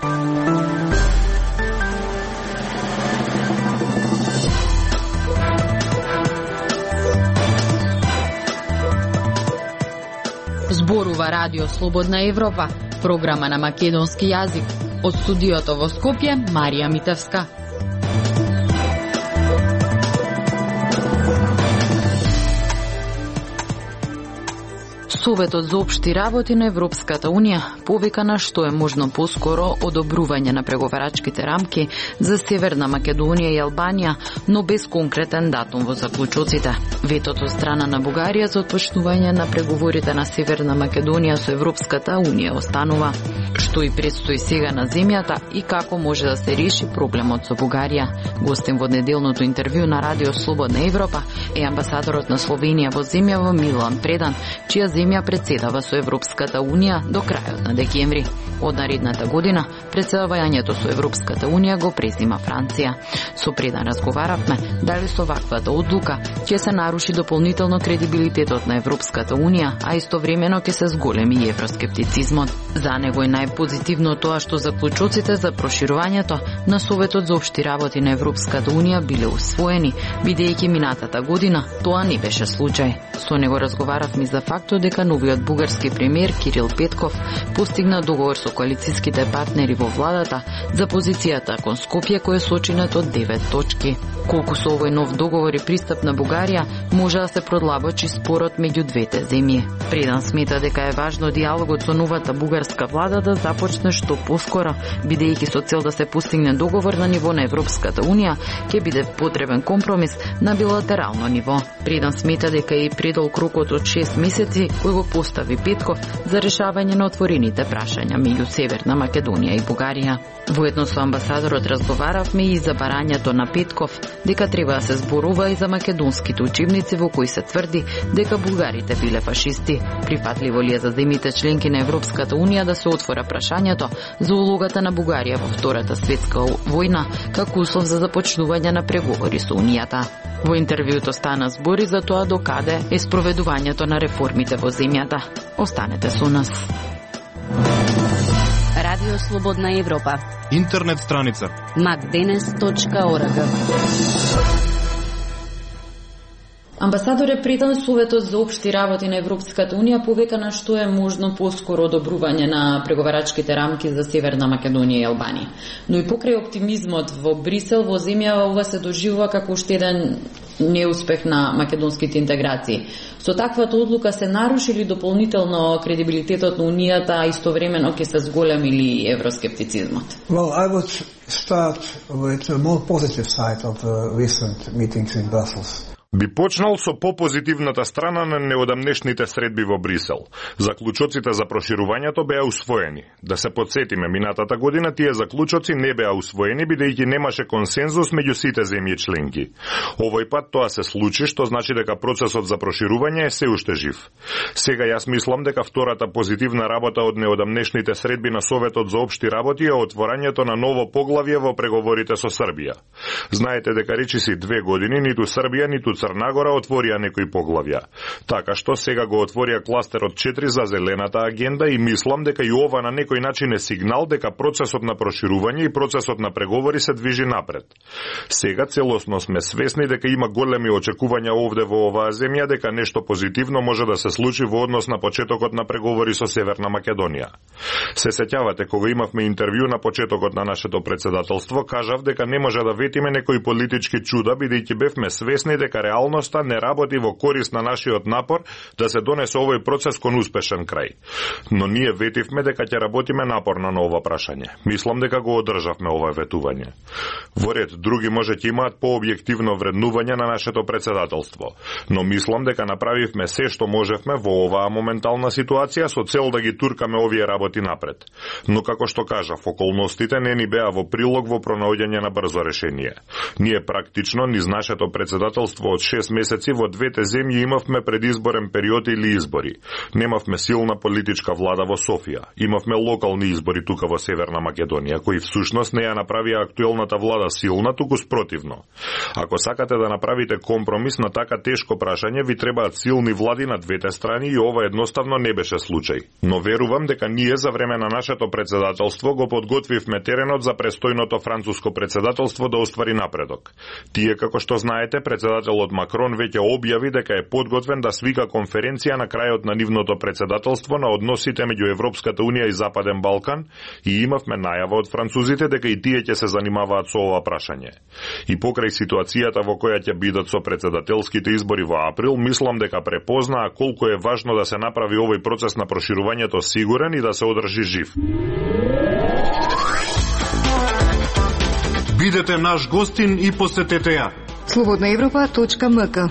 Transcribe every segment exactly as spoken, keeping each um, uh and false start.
Зборува Радио Слободна Европа, програма на македонски јазик. Од студиото во Скопје, Марија Митевска. Советот за општи работи на Европската Унија повика на што е можно поскоро одобрување на преговарачките рамки за Северна Македонија и Албанија, но без конкретен датум во заклучоците. Ветото од страна на Бугарија за отпочнување на преговорите на Северна Македонија со Европската Унија останува. Што и предстои сега на земјата и како може да се реши проблемот со Бугарија. Гостин во неделното интервју на Радио Слободна Европа е амбасадорот на Словенија во земјава Милан Предан, чија земја председава со Европската Унија до крајот на декември. Од наредната година председавањето со Европската Унија го презима Франција. Со Предан разговаравме дали со ваквата одлука ќе се наруши дополнително кредибилитетот на Европската Унија, а истовремено ќе се зголеми евроскептицизмот. За него е најпозитивно тоа што заклучоците за проширувањето на Советот за општи работи на Европската Унија биле усвоени, бидејќи минатата година тоа не беше случај. Со него разговаравме за фактот дека новиот бугарски премиер Кирил Петков постигна договор со коалицијските партнери во владата за позицијата кон Скопје кој е сочинет од девет точки. Колку со овој нов договор и пристап на Бугарија може да се продлабочи спорот меѓу двете земји. Предан смета дека е важно диалогот со новата бугарска влада да започне што поскоро, бидејќи со цел да се постигне договор на ниво на Европската Унија ќе биде потребен компромис на билатерално ниво. Предан смета дека е и предолг рокот од шест месеци кој го постави Петков за решавање на отворените прашања меѓу Северна Македонија и Бугарија. Воедно со амбасадорот разговаравме и за барањето на Петков дека треба да се зборува и за македонските учебници во кои се тврди дека бугарите биле фашисти. Прифатливо ли е за земјите членки на Европската Унија да се отвора прашањето за улогата на Бугарија во Втората светска војна како услов за започнување на преговори со Унијата? Во интервјуто стана збори за тоа докаде е спроведувањето на реформите во земјата. Останете со нас. Радио Слободна Европа. Интернет страница макденес точка орг. Амбасадоре Предан, Советот за општи работи на Европската Унија повека на што е можно поскоро одобрување на преговарачките рамки за Северна Македонија и Албанија. Но и покрај оптимизмот во Брисел, во земјава ова се доживува како уште еден неуспех на македонските интеграции. Со таквата одлука се наруши ли дополнително кредибилитетот на Унијата, а истовремено ќе се зголеми ли евроскептицизмот? Well, I would start with a more positive side of the recent meetings in Brussels. Би почнал со попозитивната страна на неодамнешните средби во Брисел. Заклучоците за проширувањето беа усвоени. Да се подсетиме, минатата година тие заклучоци не беа усвоени бидејќи немаше консензус меѓу сите земји членки. Овој пат тоа се случи, што значи дека процесот за проширување е се уште жив. Сега јас мислам дека втората позитивна работа од неодамнешните средби на Советот за општи работи е отворањето на ново поглавје во преговорите со Србија. Знаете дека речиси две години ниту Србија ниту Црна Гора отворија некои поглавја. Така што сега го отворија кластерот четири за зелената агенда и мислам дека и ова на некој начин е сигнал дека процесот на проширување и процесот на преговори се движи напред. Сега целосно сме свесни дека има големи очекувања овде во оваа земја дека нешто позитивно може да се случи во однос на почетокот на преговори со Северна Македонија. Се сеќавате кога имавме интервју на почетокот на нашето председателство, кажав дека не може да ветиме некои политички чуда бидејќи бевме свесни дека реалноста не работи во корист на нашиот напор да се донесе овој процес кон успешен крај. Но ние ветивме дека ќе работиме напорно на ова прашање. Мислам дека го одржавме ова ветување. Во ред други може ќе имаат пообјективно вреднување на нашето председателство, но мислам дека направивме се што можевме во оваа моментална ситуација со цел да ги туркаме овие работи напред. Но како што кажав, околностите не ни беа во прилог во пронаоѓање на брзо решение. Ние практично низ нашето председателство од шест месеци во двете земји имавме предизборен период или избори. Немавме силна политичка влада во Софија. Имавме локални избори тука во Северна Македонија, кои всушност не ја направија актуелната влада силна, туку спротивно. Ако сакате да направите компромис на така тешко прашање, ви требаат силни влади на двете страни и ова едноставно не беше случај. Но верувам дека ние за време на нашето председателство го подготвивме теренот за престојното француско председателство да оствари напредок. Тие, како што знаете, председателот Макрон веќе објави дека е подготвен да свика конференција на крајот на нивното председателство на односите меѓу Европската унија и Западен Балкан и имавме најава од французите дека и тие ќе се занимаваат со ова прашање. И покрај ситуацијата во која ќе бидат со председателските избори во април, мислам дека препознаа колку е важно да се направи овој процес на проширувањето сигурен и да се одржи жив. Бидете наш гостин и посетете ја. слободна европа точка ем ка.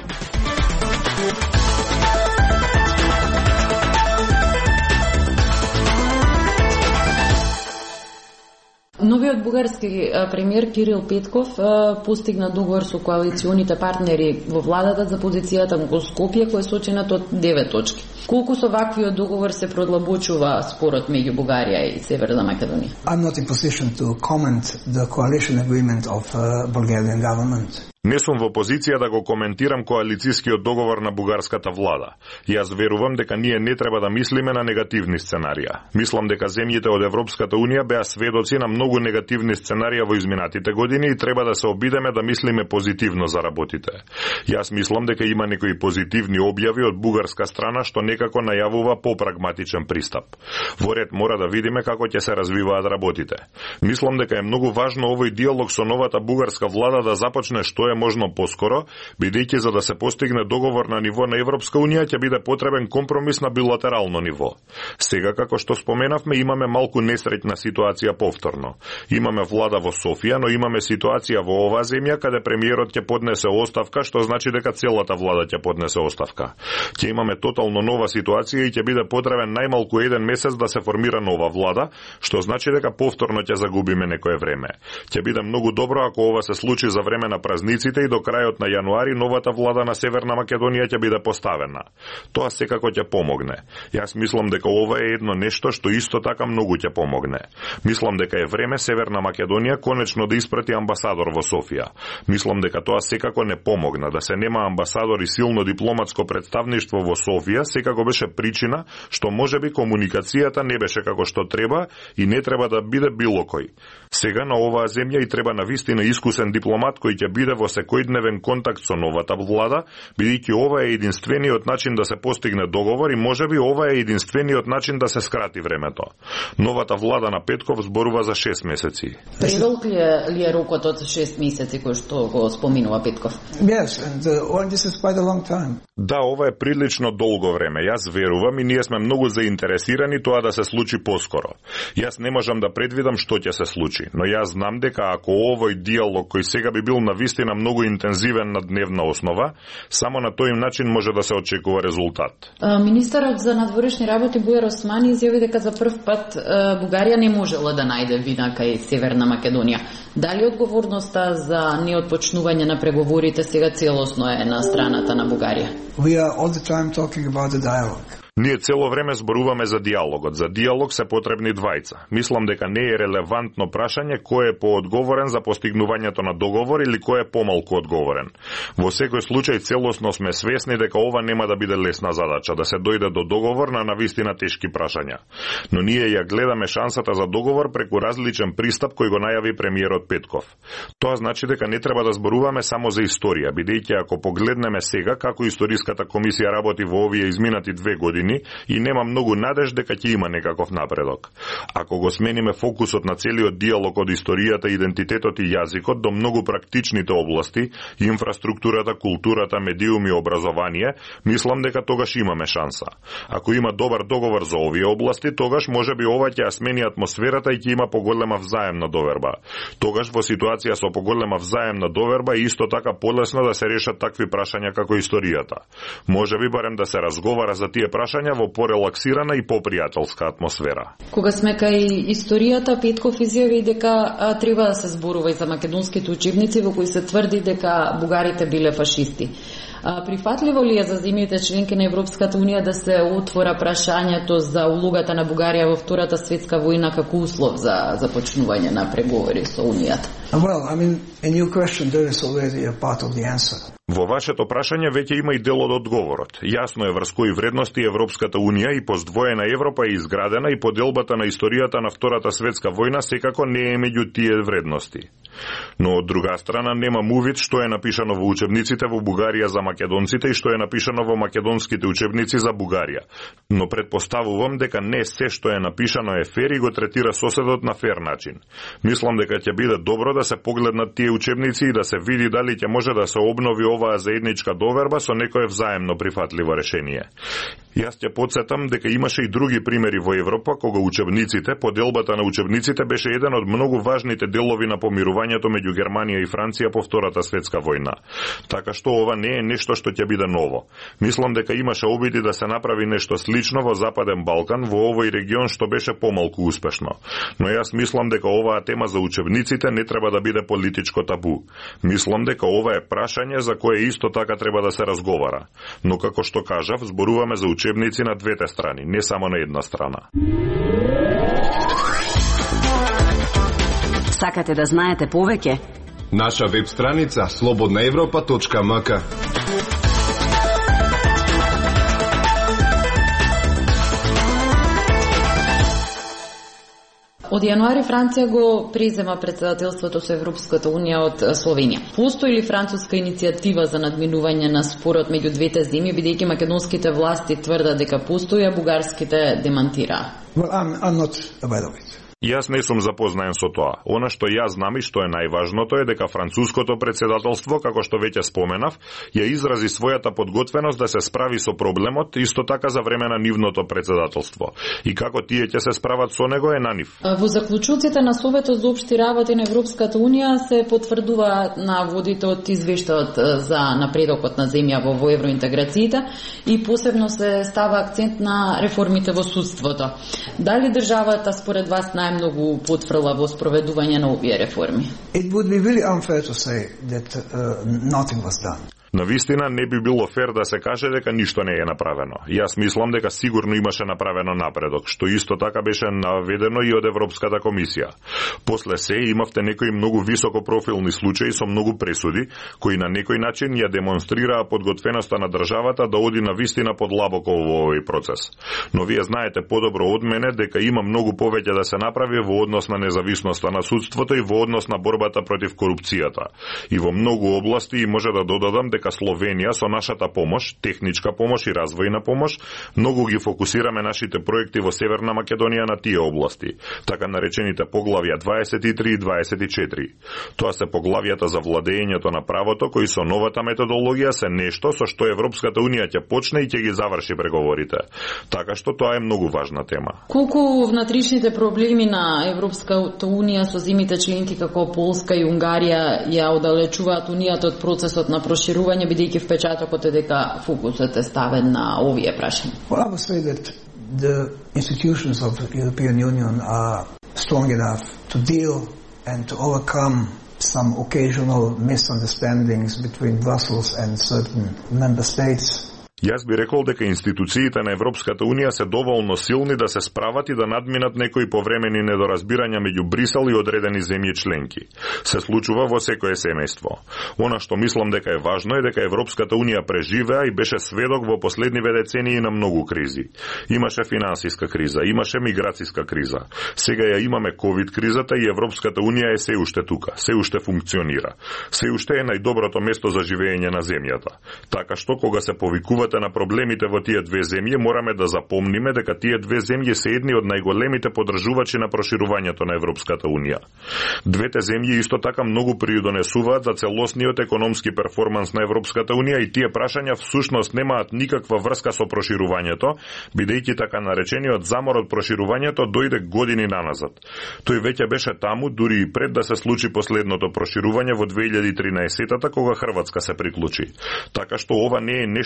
Новиот бугарски премиер Кирил Петков постигна договор со коалиционите партнери во владата за позицијата во Скопје, кој е соченат од девет точки. Колку со ваквиот договор се продлабочува спорот меѓу Бугарија и Северна Македонија? I'm not in position to comment the coalition agreement of uh, Bulgarian government. Не сум во позиција да го коментирам коалицијскиот договор на бугарската влада. Јас верувам дека ние не треба да мислиме на негативни сценарија. Мислам дека земјите од Европската унија беа сведоци на многу негативни сценарија во изминатите години и треба да се обидеме да мислиме позитивно за работите. Јас мислам дека има некои позитивни објави од бугарска страна што некако најавува попрагматичен пристап. Во ред мора да видиме како ќе се развиваат работите. Мислам дека е многу важно овој диалог со новата бугарска влада да започне што е можно поскоро, бидејќи за да се постигне договор на ниво на Европска унија ќе биде потребен компромис на билатерално ниво. Сега, како што споменавме, имаме малку несреќна ситуација повторно. Имаме влада во Софија, но имаме ситуација во оваа земја каде премиерот ќе поднесе оставка, што значи дека целата влада ќе поднесе оставка. Ќе имаме тотално нова ситуација и ќе биде потребен најмалку еден месец да се формира нова влада, што значи дека повторно ќе загубиме некое време. Ќе биде многу добро ако ова се случи за време на празниците и до крајот на јануари новата влада на Северна Македонија ќе биде поставена. Тоа секако ќе помогне. Јас мислам дека ова е едно нешто што исто така многу ќе помогне. Мислам дека е време Северна Македонија конечно да испрати амбасадор во Софија. Мислам дека тоа секако не помогна. Да се нема амбасадор и силно дипломатско представништво во Софија секако беше причина што можеби комуникацијата не беше како што треба и не треба да биде било кој. Сега на оваа земја и треба навистина искусен дипломат кој ќе биде во секојдневен контакт со новата влада, бидејќи ова е единствениот начин да се постигне договор и можеби ова е единствениот начин да се скрати времето. Новата влада на Петков зборува за шест месеци. Предолг ли е, ли е рокот од шест месеци кој што го споминува Петков? Yes, and uh, this is quite a long time. Да, ова е прилично долго време. Јас верувам и ние сме многу заинтересирани тоа да се случи поскоро. Јас не можам да предвидам што ќе се случи, но јас знам дека ако овој диалог кој сега би бил навистина многу интензивен на дневна основа, само на тој начин може да се очекува резултат. Министерот за надворешни работи Бујар Османи изјави дека за прв пат Бугарија не можела да најде вина кај Северна Македонија. Дали одговорноста за неотпочнување на преговорите сега целосно е на страната на Бугарија? We are all the time talking about the dialogue. Ние цело време зборуваме за диалогот. За диалог се потребни двајца. Мислам дека не е релевантно прашање кој е поодговорен за постигнувањето на договор или кој е помалку одговорен. Во секој случај целосно сме свесни дека ова нема да биде лесна задача, да се дојде до договор на навистина тешки прашања. Но ние ја гледаме шансата за договор преку различен пристап кој го најави премиерот Петков. Тоа значи дека не треба да зборуваме само за историја, бидејќи ако погледнеме сега како историската комисија работи во овие изминати две години, и нема многу надеж дека ќе има некаков напредок. Ако го смениме фокусот на целиот диалог од историјата, идентитетот и јазикот до многу практичните области, инфраструктурата, културата, медиум и образование, мислам дека тогаш имаме шанса. Ако има добар договор за овие области, тогаш можеби ова ќе смени атмосферата и ќе има поголема взаемна доверба. Тогаш во ситуација со поголема взаемна доверба е исто така полесно да се решат такви прашања како историјата. Можеби барем да се разговара за тие прашања прашања во порелаксирана и попријателска атмосфера. Кога сме кај историјата, Петков изјави дека а, треба да се зборува и за македонските учебници во кои се тврди дека бугарите биле фашисти. А, прифатливо ли е за земјите членки на Европската унија да се отвора прашањето за улогата на Бугарија во Втората светска војна како услов за започнување на преговори со Унијата? Well, I mean, in your question there is already a part of the answer. Во вашето прашање веќе има и дел од одговорот. Јасно е врз кои вредности Европската унија и поздвоена Европа е изградена и поделбата на историјата на Втората светска војна секако не е меѓу тие вредности. Но од друга страна немам увид што е напишано во учебниците во Бугарија за македонците и што е напишано во македонските учебници за Бугарија. Но предпоставувам дека не се што е напишано е фер и го третира соседот на фер начин. Мислам дека ќе биде добро да се погледнат тие учебници и да се види дали ќе може да се обнови оваа заедничка доверба со некое взаемно прифатливо решение. Јас ќе потсетам дека имаше и други примери во Европа кога учебниците, поделбата на учебниците беше еден од многу важните делови на помирувањето меѓу Германија и Франција по Втората светска војна. Така што ова не е нешто што ќе биде ново. Мислам дека имаше обиди да се направи нешто слично во Западен Балкан, во овој регион што беше помалку успешно. Но јас мислам дека оваа тема за учебниците не треба да биде политичко табу. Мислам дека ова е прашање за кое исто така треба да се разговара. Но како што кажав, зборуваме за учебници на двете страни, не само на една страна. Сакате да знаете повеќе? Наша веб страница слободна европа точка ем ка. Од јануари Франција го презема председателството со Европската унија од Словенија. Постои ли француска иницијатива за надминување на спорот меѓу двете земји, бидејќи македонските власти тврдат дека постои, а бугарските демантира? Well, I'm, I'm not aware of it. Јас не сум запознаен со тоа. Она што јас знам и што е најважното е дека француското председателство, како што веќе споменав, ја изрази својата подготвеност да се справи со проблемот, исто така за време на нивното председателство. И како тие ќе се справат со него е на нив. Во заклучоците на Советот за општи работи на Европската унија се потврдува наводите од извештајот за напредокот на земја во евроинтеграциите и посебно се става акцент на реформите во судството. Дали државата според вас најмногу потфрла во спроведување на овие реформи? It would be really unfair to say that uh, nothing was done. Навистина не би било фер да се каже дека ништо не е направено. Јас мислам дека сигурно имаше направено напредок, што исто така беше наведено и од Европската комисија. После се имавте некои многу високопрофилни случаи со многу пресуди, кои на некој начин ја демонстрираа подготвеноста на државата да оди навистина подлабоко во овој процес. Но вие знаете подобро од мене дека има многу повеќе да се направи во однос на независноста на судството и во однос на борбата против корупцијата. И во многу области и може да додадам дека Словенија со нашата помош, техничка помош и развојна помош, многу ги фокусираме нашите проекти во Северна Македонија на тие области, така наречените поглавја дваесет и три и дваесет и четири. Тоа се поглавјата за владењето на правото, кои со новата методологија се нешто со што Европската унија ќе почне и ќе ги заврши преговорите. Така што тоа е многу важна тема. Колку внатришните проблеми на Европската унија со земјите членки како Полска и Унгарија ја оддалечуваат унијата од процесот на проширување, бидејќи впечатокот е дека фокусот е ставен на овие прашања? Well, I would say that the institutions of the European Union are strong enough to deal and to overcome some occasional misunderstandings between Brussels and certain member states. Јас би рекол дека институциите на Европската унија се доволно силни да се справат и да надминат некои повремени недоразбирања меѓу Брисел и одредени земји членки. Се случува во секое семејство. Она што мислам дека е важно е дека Европската унија преживеа и беше сведок во последниве децении на многу кризи. Имаше финансиска криза, имаше миграцијска криза. Сега ја имаме ковид кризата и Европската унија е се уште тука, се уште функционира. Се уште е најдоброто место за живење на земјата. Така што кога се повикува на проблемите во тие две земји, мораме да запомниме дека тие две земји се едни од најголемите поддржувачи на проширувањето на Европската унија. Двете земји исто така многу придонесуваат за целосниот економски перформанс на Европската унија и тие прашања всушност немаат никаква врска со проширувањето, бидејќи така наречениот замор од проширувањето дојде години наназад. Тој веќе беше таму дури и пред да се случи последното проширување во две илјади и тринаесетта кога Хрватска се приклучи. Така што ова не е нешто што се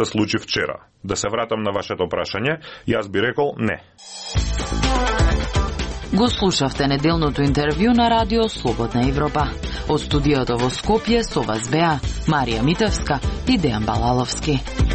случи вчера. Да се вратам на вашето прашање, јас би рекол не. Го слушавте неделното интервју на Радио Слободна Европа. Од студиото во Скопје со вас беа Марија Митевска и Дејан Балаловски.